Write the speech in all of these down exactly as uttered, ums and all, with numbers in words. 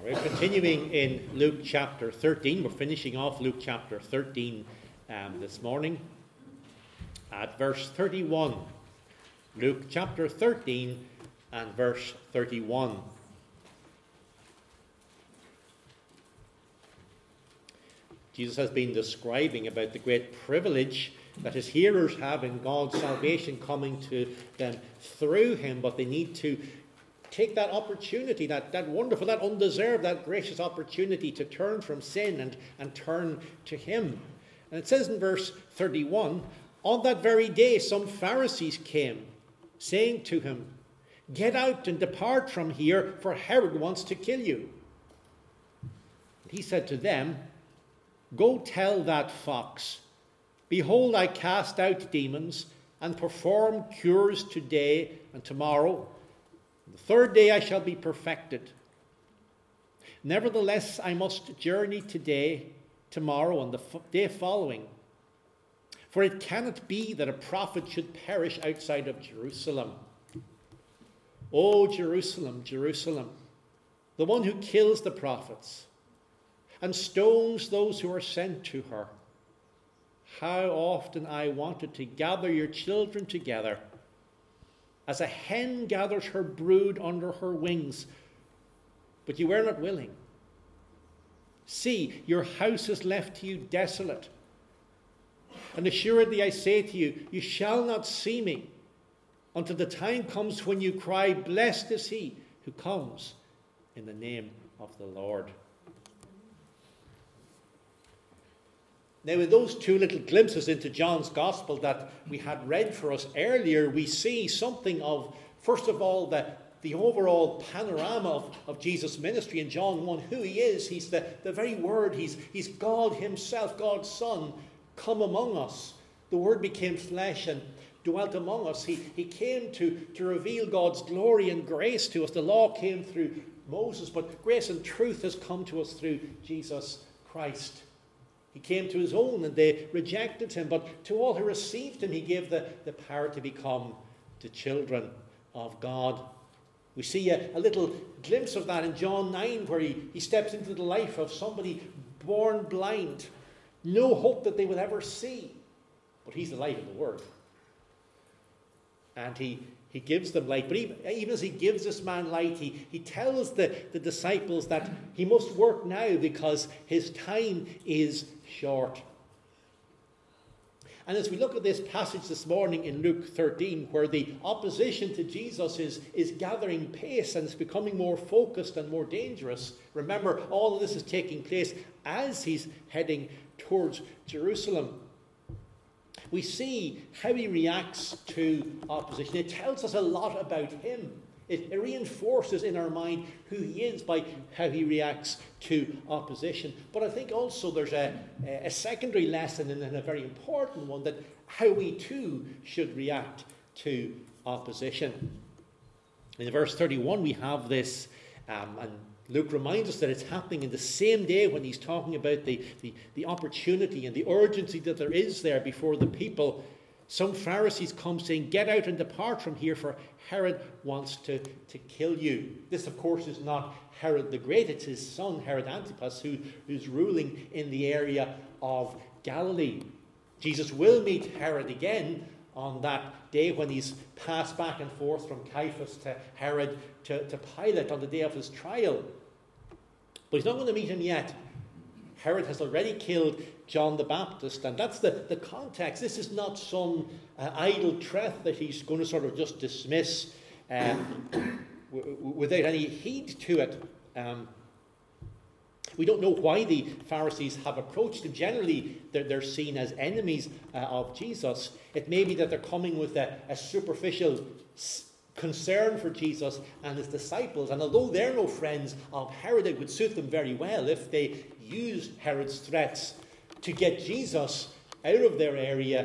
We're continuing in Luke chapter thirteen. We're finishing off Luke chapter thirteen um, this morning at verse thirty-one. Luke chapter thirteen and verse thirty-one. Jesus has been describing about the great privilege that his hearers have in God's salvation coming to them through him, but they need to take that opportunity, that, that wonderful, that undeserved, that gracious opportunity to turn from sin and, and turn to him. And it says in verse thirty-one, on that very day some Pharisees came, saying to him, get out and depart from here, for Herod wants to kill you. And he said to them, go tell that fox, behold, I cast out demons and perform cures today and tomorrow. The third day I shall be perfected. Nevertheless, I must journey today, tomorrow, and the f- day following. For it cannot be that a prophet should perish outside of Jerusalem. O Jerusalem, Jerusalem, the one who kills the prophets and stones those who are sent to her. How often I wanted to gather your children together, as a hen gathers her brood under her wings, but you were not willing. See, your house is left to you desolate. And assuredly I say to you, you shall not see me until the time comes when you cry, blessed is he who comes in the name of the Lord. Now, in those two little glimpses into John's Gospel that we had read for us earlier, we see something of, first of all, the, the overall panorama of, of Jesus' ministry in John one, who he is. He's the, the very Word. He's, he's God himself, God's Son, come among us. The Word became flesh and dwelt among us. He, he came to, to reveal God's glory and grace to us. The law came through Moses, but grace and truth has come to us through Jesus Christ. He came to his own and they rejected him, but to all who received him he gave the, the power to become the children of God. We see a, a little glimpse of that in John nine, where he, he steps into the life of somebody born blind, no hope that they will ever see, but he's the light of the world. And he, he gives them light, but even, even as he gives this man light, he, he tells the, the disciples that he must work now because his time is short. And as we look at this passage this morning in Luke thirteen, where the opposition to Jesus is, is gathering pace and it's becoming more focused and more dangerous, remember, all of this is taking place as he's heading towards Jerusalem. We see how he reacts to opposition. It tells us a lot about him. It, it reinforces in our mind who he is by how he reacts to opposition. But I think also there's a, a secondary lesson, and a very important one, that how we too should react to opposition. In verse thirty-one we have this, um, and Luke reminds us that it's happening in the same day when he's talking about the, the, the opportunity and the urgency that there is there before the people. Some Pharisees come saying, get out and depart from here, for Herod wants to, to kill you. This, of course, is not Herod the Great. It's his son, Herod Antipas, who, who's ruling in the area of Galilee. Jesus will meet Herod again on that day when he's passed back and forth from Caiaphas to Herod to, to Pilate on the day of his trial. But he's not going to meet him yet. Herod has already killed John the Baptist, and that's the, the context. This is not some uh, idle threat that he's going to sort of just dismiss um, w- w- without any heed to it. Um, we don't know why the Pharisees have approached him. Generally, they're, they're seen as enemies uh, of Jesus. It may be that they're coming with a, a superficial s- concern for Jesus and his disciples. And although they're no friends of Herod, it would suit them very well if they used Herod's threats to get Jesus out of their area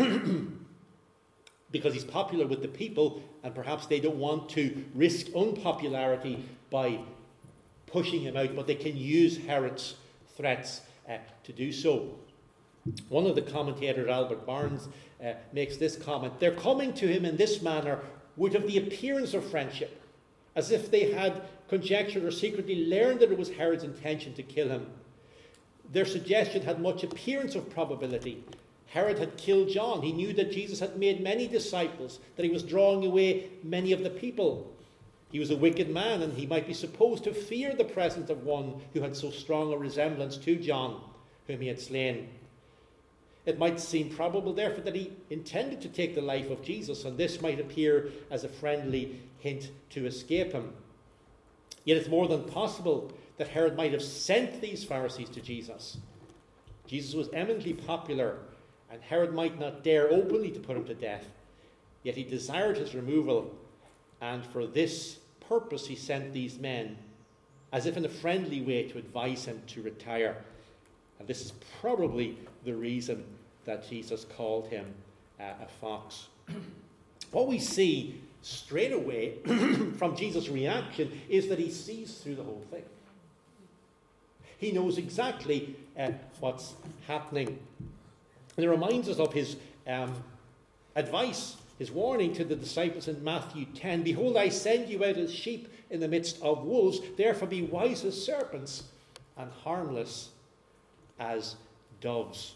because he's popular with the people, and perhaps they don't want to risk unpopularity by pushing him out, but they can use Herod's threats uh, to do so. One of the commentators, Albert Barnes, uh, makes this comment: they're coming to him in this manner would have the appearance of friendship, as if they had conjectured or secretly learned that it was Herod's intention to kill him. Their suggestion had much appearance of probability. Herod had killed John. He knew that Jesus had made many disciples, that he was drawing away many of the people. He was a wicked man, and he might be supposed to fear the presence of one who had so strong a resemblance to John, whom he had slain. It might seem probable, therefore, that he intended to take the life of Jesus, and this might appear as a friendly hint to escape him. Yet it's more than possible that Herod might have sent these Pharisees to Jesus. Jesus was eminently popular, and Herod might not dare openly to put him to death. Yet he desired his removal, and for this purpose he sent these men, as if in a friendly way to advise him to retire. And this is probably the reason that Jesus called him uh, a fox. What we see straight away from Jesus' reaction is that he sees through the whole thing. He knows exactly uh, what's happening. And it reminds us of his um, advice, his warning to the disciples in Matthew ten. Behold, I send you out as sheep in the midst of wolves. Therefore be wise as serpents and harmless as doves.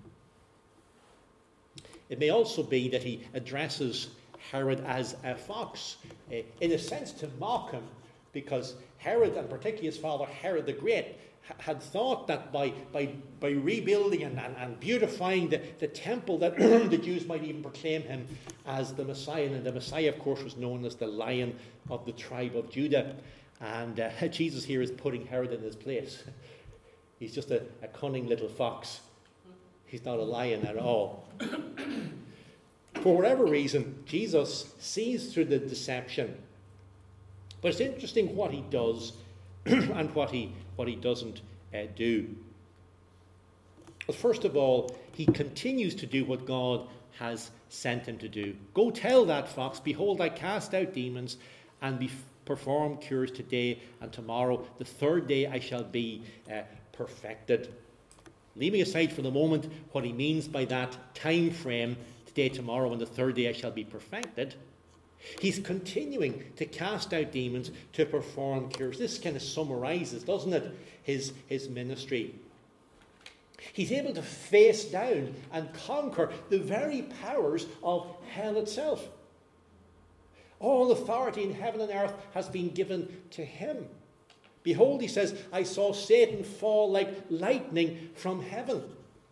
It may also be that he addresses Herod as a fox, uh, in a sense to mock him, because Herod, and particularly his father Herod the Great, had thought that by, by, by rebuilding and, and, and beautifying the, the temple, that the Jews might even proclaim him as the Messiah. And the Messiah, of course, was known as the Lion of the tribe of Judah. And uh, Jesus here is putting Herod in his place. He's just a, a cunning little fox. He's not a lion at all. For whatever reason, Jesus sees through the deception. But it's interesting what he does and what he what he doesn't uh, do. But first of all, he continues to do what God has sent him to do. Go tell that fox, behold, I cast out demons and be, perform cures today and tomorrow. The third day I shall be uh, perfected. Leaving aside for the moment what he means by that time frame, today, tomorrow, and the third day I shall be perfected, he's continuing to cast out demons, to perform cures. This kind of summarizes, doesn't it, his, his ministry. He's able to face down and conquer the very powers of hell itself. All authority in heaven and earth has been given to him. Behold, he says, I saw Satan fall like lightning from heaven.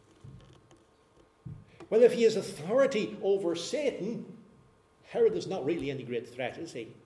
Well, if he has authority over Satan, Herod is not really any great threat, is he?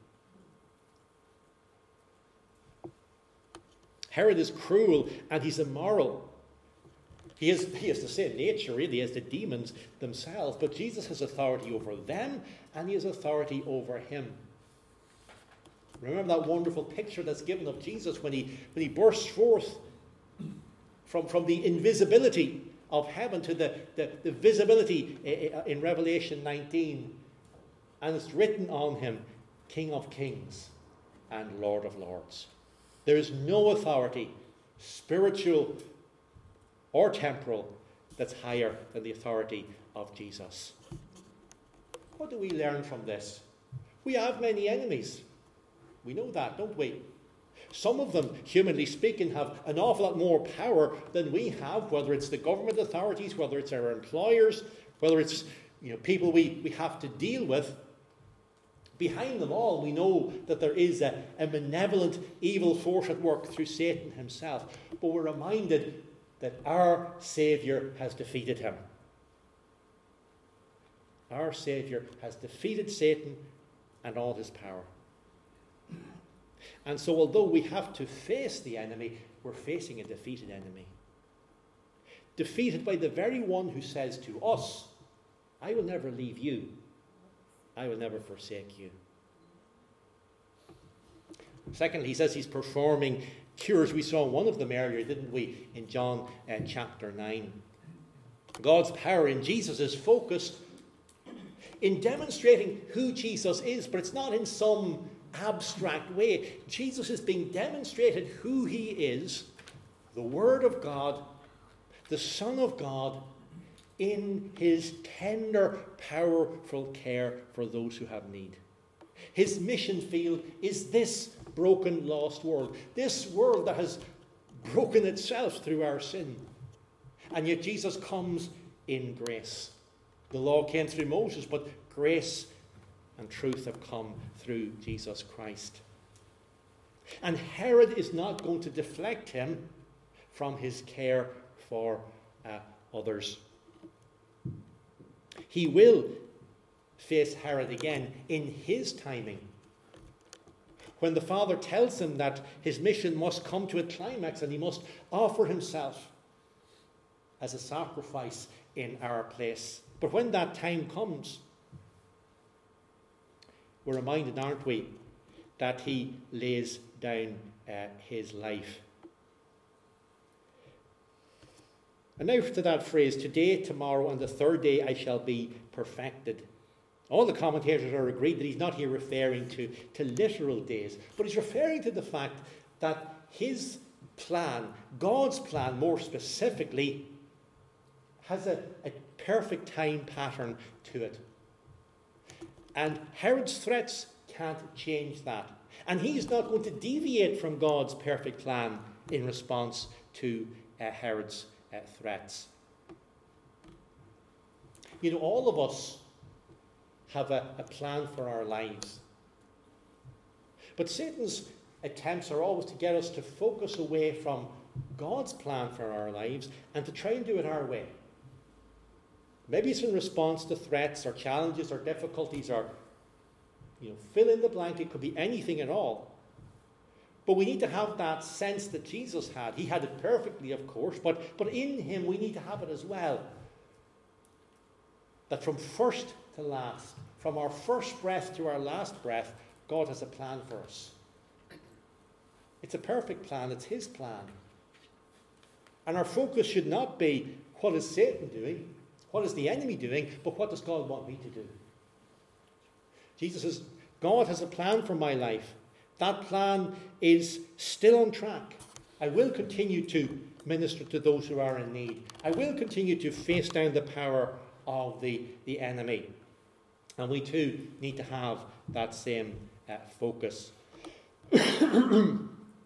Herod is cruel and he's immoral. He has, he has the same nature, really, as the demons themselves, but Jesus has authority over them and he has authority over him. Remember that wonderful picture that's given of Jesus when he, when he bursts forth from, from the invisibility of heaven to the, the, the visibility in Revelation nineteen. And it's written on him, King of Kings and Lord of Lords. There is no authority, spiritual or temporal, that's higher than the authority of Jesus. What do we learn from this? We have many enemies. We know that, don't we? Some of them, humanly speaking, have an awful lot more power than we have, whether it's the government authorities, whether it's our employers, whether it's you know people we, we have to deal with. Behind them all, we know that there is a, a malevolent evil force at work through Satan himself. But we're reminded that our Saviour has defeated him. Our Saviour has defeated Satan and all his power. And so although we have to face the enemy, we're facing a defeated enemy. Defeated by the very one who says to us, I will never leave you. I will never forsake you. Secondly, he says he's performing cures. We saw one of them earlier, didn't we, in John uh, chapter nine. God's power in Jesus is focused in demonstrating who Jesus is, but it's not in some abstract way. Jesus is being demonstrated who he is, the Word of God, the Son of God, in his tender, powerful care for those who have need. His mission field is this broken, lost world. This world that has broken itself through our sin. And yet Jesus comes in grace. The law came through Moses, but grace and truth have come through Jesus Christ. And Herod is not going to deflect him from his care for uh, others. He will face Herod again in his timing. When the Father tells him that his mission must come to a climax and he must offer himself as a sacrifice in our place. But when that time comes, we're reminded, aren't we, that he lays down uh, his life. And now to that phrase, today, tomorrow, and the third day I shall be perfected. All the commentators are agreed that he's not here referring to, to literal days, but he's referring to the fact that his plan, God's plan more specifically, has a, a perfect time pattern to it. And Herod's threats can't change that. And he's not going to deviate from God's perfect plan in response to uh, Herod's uh, threats. You know, all of us have a, a plan for our lives. But Satan's attempts are always to get us to focus away from God's plan for our lives and to try and do it our way. Maybe it's in response to threats or challenges or difficulties or, you know, fill in the blank. It could be anything at all. But we need to have that sense that Jesus had. He had it perfectly, of course, but, but in him we need to have it as well. That from first to last, from our first breath to our last breath, God has a plan for us. It's a perfect plan. It's his plan. And our focus should not be, what is Satan doing? What is the enemy doing? But what does God want me to do? Jesus says, God has a plan for my life. That plan is still on track. I will continue to minister to those who are in need. I will continue to face down the power of the, the enemy. And we too need to have that same uh, focus. Then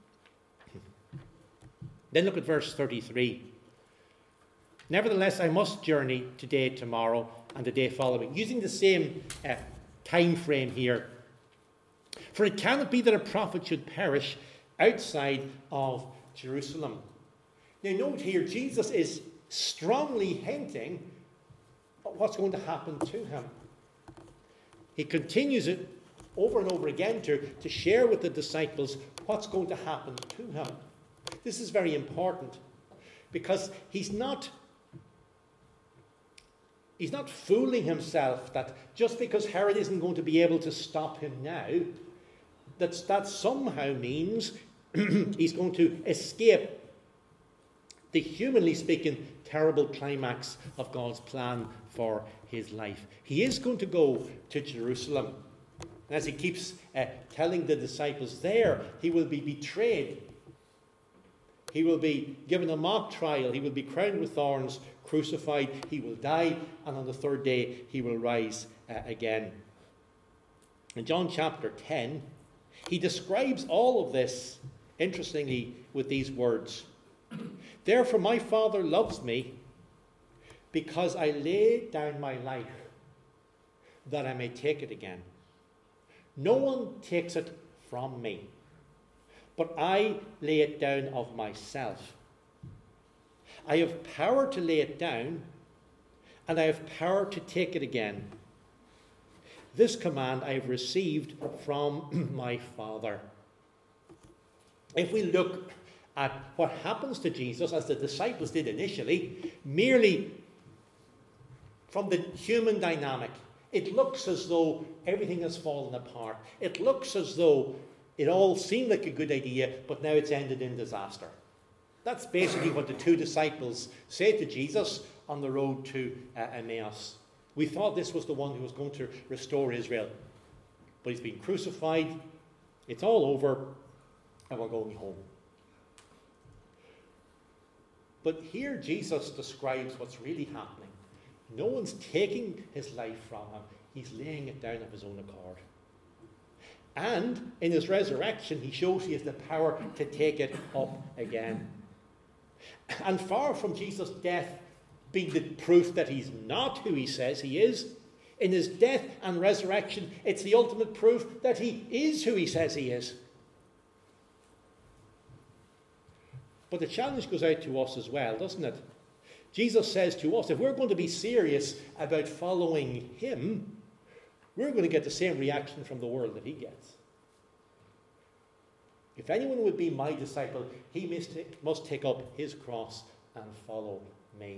look at verse thirty-three. Nevertheless, I must journey today, tomorrow, and the day following, using the same uh, time frame here. For it cannot be that a prophet should perish outside of Jerusalem. Now note here, Jesus is strongly hinting at what's going to happen to him. He continues it over and over again to, to share with the disciples what's going to happen to him. This is very important because he's not He's not fooling himself that just because Herod isn't going to be able to stop him now, that that somehow means he's going to escape the, humanly speaking, terrible climax of God's plan for his life. He is going to go to Jerusalem. As he keeps uh, telling the disciples there, he will be betrayed. He will be given a mock trial. He will be crowned with thorns, crucified. He will die, and on the third day he will rise uh, again. In John chapter ten, he describes all of this, interestingly, with these words. Therefore my Father loves me, because I lay down my life, that I may take it again. No one takes it from me, but I lay it down of myself. I have power to lay it down, and I have power to take it again. This command I have received from my Father. If we look at what happens to Jesus, as the disciples did initially, merely from the human dynamic, it looks as though everything has fallen apart. It looks as though it all seemed like a good idea, but now it's ended in disaster. That's basically what the two disciples say to Jesus on the road to uh, Emmaus. We thought this was the one who was going to restore Israel, but he's been crucified, it's all over, and we're going home. But here Jesus describes what's really happening. No one's taking his life from him. He's laying it down of his own accord. And in his resurrection, he shows he has the power to take it up again. And far from Jesus' death being the proof that he's not who he says he is, in his death and resurrection, it's the ultimate proof that he is who he says he is. But the challenge goes out to us as well, doesn't it? Jesus says to us, if we're going to be serious about following him, we're going to get the same reaction from the world that he gets. If anyone would be my disciple, he must take, must take up his cross and follow me.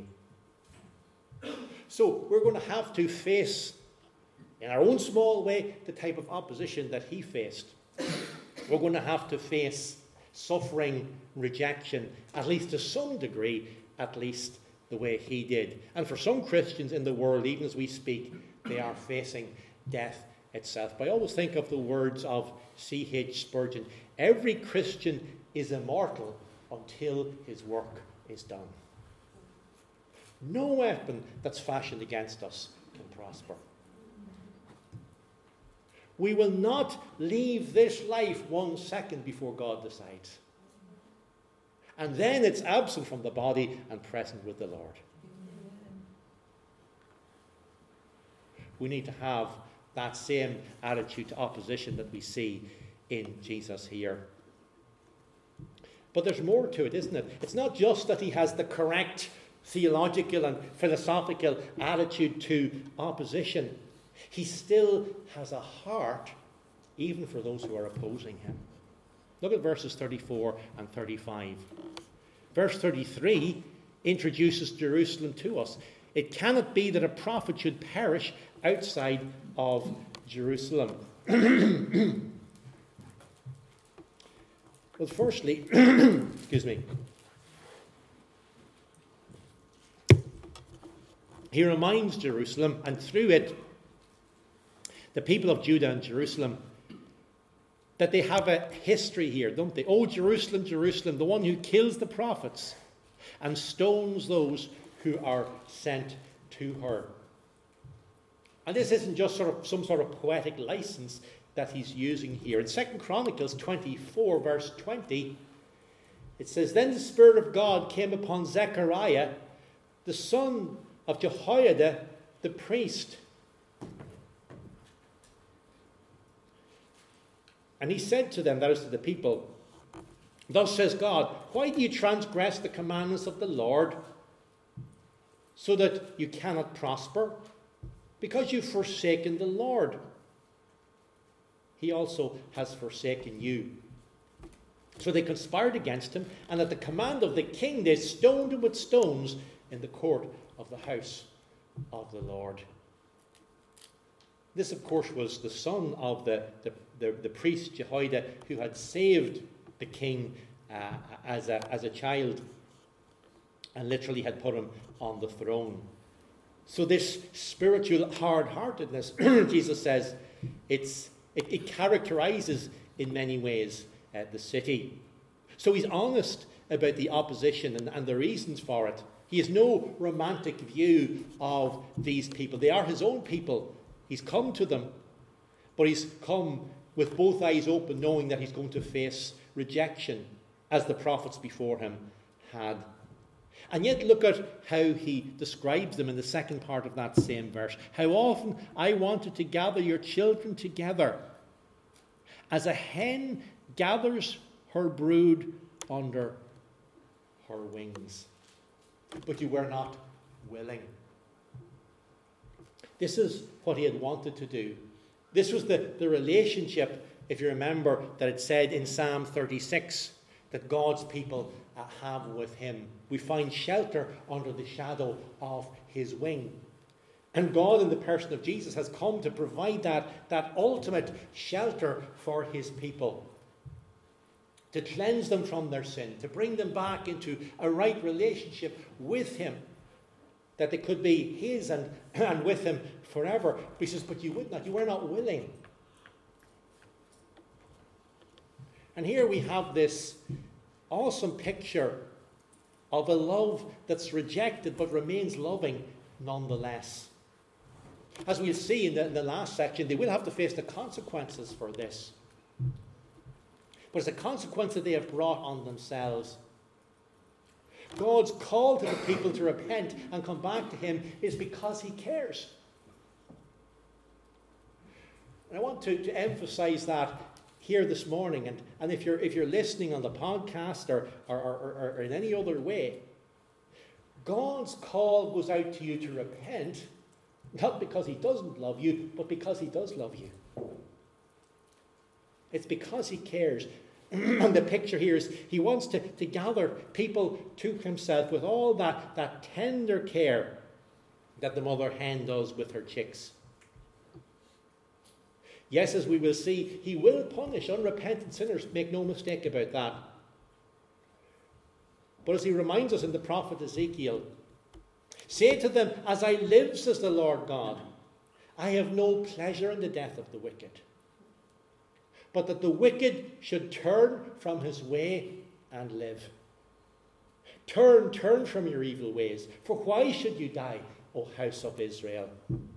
So we're going to have to face, in our own small way, the type of opposition that he faced. We're going to have to face suffering, rejection, at least to some degree, at least the way he did. And for some Christians in the world, even as we speak, they are facing death itself. But I always think of the words of C H Spurgeon: every Christian is immortal until his work is done. No weapon that's fashioned against us can prosper. We will not leave this life one second before God decides. And then it's absent from the body and present with the Lord. We need to have that same attitude to opposition that we see in Jesus here. But there's more to it, isn't it? It's not just that he has the correct theological and philosophical attitude to opposition. He still has a heart even for those who are opposing him. Look at verses thirty-four and thirty-five. Verse thirty-three introduces Jerusalem to us. It cannot be that a prophet should perish outside of Jerusalem. Well, firstly, excuse me, he reminds Jerusalem, and through it, the people of Judah and Jerusalem, that they have a history here, don't they? Oh, Jerusalem, Jerusalem, the one who kills the prophets and stones those who are sent to her. And this isn't just sort of some sort of poetic license that he's using here. In Second Chronicles twenty-four, verse twenty, it says, "Then the Spirit of God came upon Zechariah, the son of Jehoiada, the priest. And he said to them," that is to the people, "Thus says God, why do you transgress the commandments of the Lord, so that you cannot prosper? Because you've forsaken the Lord. He also has forsaken you." So they conspired against him, and at the command of the king they stoned him with stones in the court of the house of the Lord. This, of course, was the son of the, the, the, the priest Jehoiada, who had saved the king uh, as, a, as a child and literally had put him on the throne. So this spiritual hard-heartedness, Jesus says, it's, it, it characterizes in many ways uh, the city. So he's honest about the opposition and, and the reasons for it. He has no romantic view of these people. They are his own people. He's come to them, but he's come with both eyes open, knowing that he's going to face rejection, as the prophets before him had. And yet look at how he describes them in the second part of that same verse. "How often I wanted to gather your children together, as a hen gathers her brood under her wings. But you were not willing." This is what he had wanted to do. This was the, the relationship, if you remember, that it said in Psalm thirty-six, that God's people uh, have with him. We find shelter under the shadow of his wing. And God, in the person of Jesus, has come to provide that, that ultimate shelter for his people. To cleanse them from their sin, to bring them back into a right relationship with him, that they could be his and, and with him forever. But he says, but you would not, you were not willing. And here we have this awesome picture of a love that's rejected but remains loving nonetheless. As we'll see in the, in the last section, they will have to face the consequences for this. but it's a consequence that they have brought on themselves. God's call to the people to repent and come back to him is because he cares. And I want to, to emphasize that here this morning. And, and if you're if you're listening on the podcast or, or, or, or in any other way, God's call goes out to you to repent, not because he doesn't love you, but because he does love you. It's because he cares. And the picture here is he wants to, to gather people to himself with all that, that tender care that the mother hen does with her chicks. Yes, as we will see, he will punish unrepentant sinners. Make no mistake about that. But as he reminds us in the prophet Ezekiel, say to them, as I live, says the Lord God, I have no pleasure in the death of the wicked, but that the wicked should turn from his way and live. Turn, turn from your evil ways, for why should you die, O house of Israel?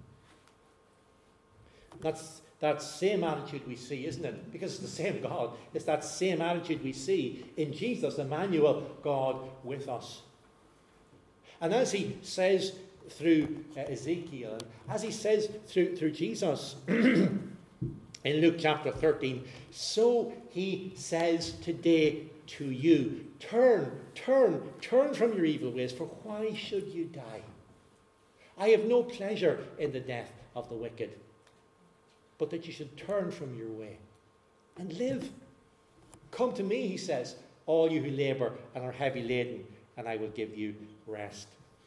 That's that same attitude we see, isn't it? Because it's the same God. It's that same attitude we see in Jesus, Emmanuel, God with us. And as he says through uh, Ezekiel, and as he says through, through Jesus in Luke chapter thirteen, so he says today to you, turn, turn, turn from your evil ways, for why should you die? I have no pleasure in the death of the wicked, but that you should turn from your way and live. Come to me, he says, all you who labour and are heavy laden, and I will give you rest.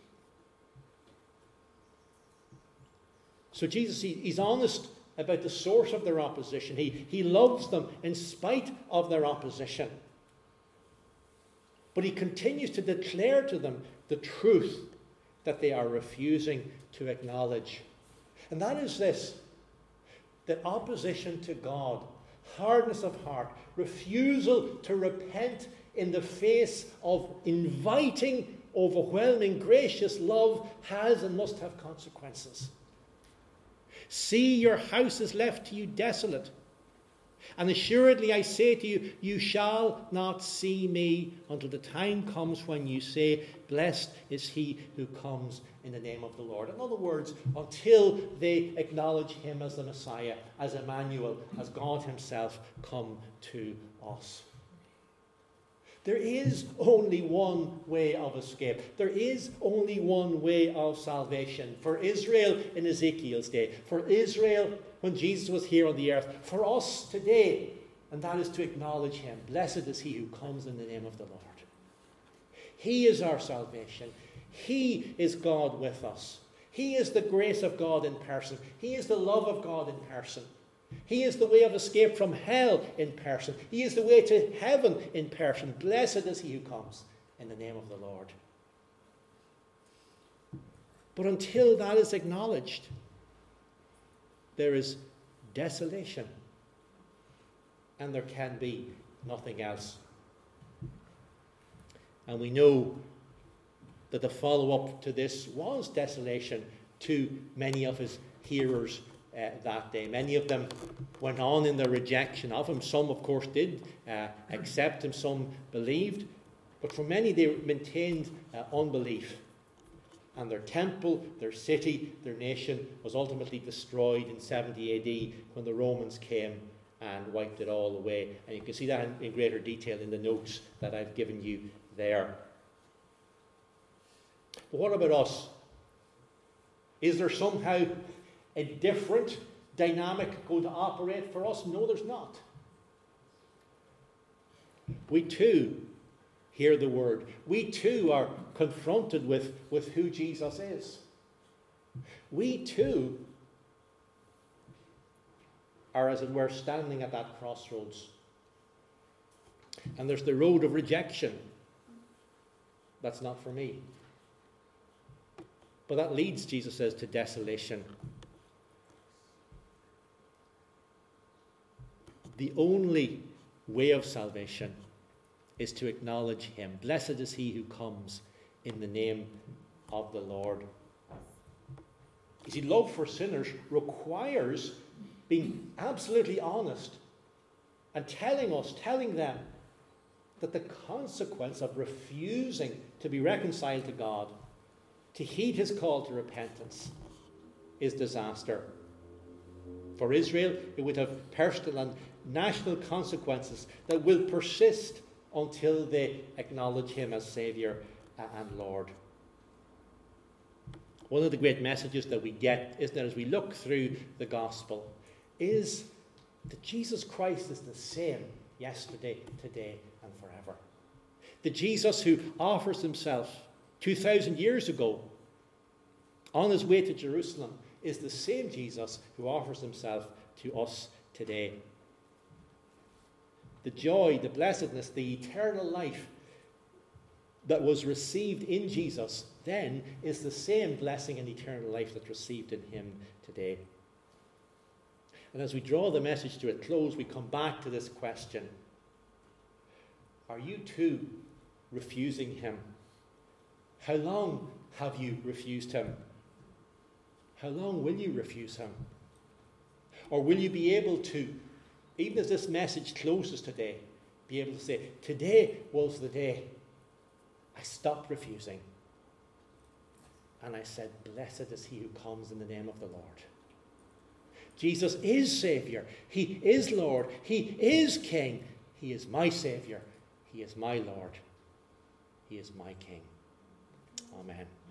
So Jesus, he, he's honest about the source of their opposition. He, he loves them in spite of their opposition. But he continues to declare to them the truth that they are refusing to acknowledge. And that is this: that opposition to God, hardness of heart, refusal to repent in the face of inviting, overwhelming, gracious love has and must have consequences. See, your house is left to you desolate. And assuredly I say to you, you shall not see me until the time comes when you say, blessed is he who comes in the name of the Lord. In other words, until they acknowledge him as the Messiah, as Emmanuel, as God himself come to us. There is only one way of escape. There is only one way of salvation. For Israel in Ezekiel's day, for Israel when Jesus was here on the earth, for us today, and that is to acknowledge him. Blessed is he who comes in the name of the Lord. He is our salvation. He is God with us. He is the grace of God in person. He is the love of God in person. He is the way of escape from hell in person. He is the way to heaven in person. Blessed is he who comes in the name of the Lord. But until that is acknowledged, there is desolation, and there can be nothing else. And we know that the follow-up to this was desolation to many of his hearers uh, that day. Many of them went on in their rejection of him. Some, of course, did uh, accept him. Some believed. But for many, they maintained uh, unbelief. And their temple, their city, their nation was ultimately destroyed in seventy A D when the Romans came and wiped it all away. And you can see that in, in greater detail in the notes that I've given you there. But what about us? Is there somehow a different dynamic going to operate for us? No, there's not. We too hear the word. We too are confronted with, with who Jesus is. We too are, as it were, standing at that crossroads. And there's the road of rejection. That's not for me. But that leads, Jesus says, to desolation. The only way of salvation is to acknowledge him. Blessed is he who comes in the name of the Lord. You see, love for sinners requires being absolutely honest and telling us, telling them, that the consequence of refusing to be reconciled to God, to heed his call to repentance, is disaster. For Israel, it would have personal and national consequences that will persist until they acknowledge him as Saviour and Lord. One of the great messages that we get, isn't it, as we look through the gospel, is that Jesus Christ is the same yesterday, today, and forever. The Jesus who offers himself two thousand years ago on his way to Jerusalem is the same Jesus who offers himself to us today. The joy, the blessedness, the eternal life that was received in Jesus then is the same blessing and eternal life that's received in him today. And as we draw the message to a close, we come back to this question. Are you too refusing him? How long have you refused him? How long will you refuse him? Or will you be able to, even as this message closes today, be able to say, today was the day I stopped refusing. And I said, blessed is he who comes in the name of the Lord. Jesus is Saviour. He is Lord. He is King. He is my Saviour. He is my Lord. He is my King. Amen.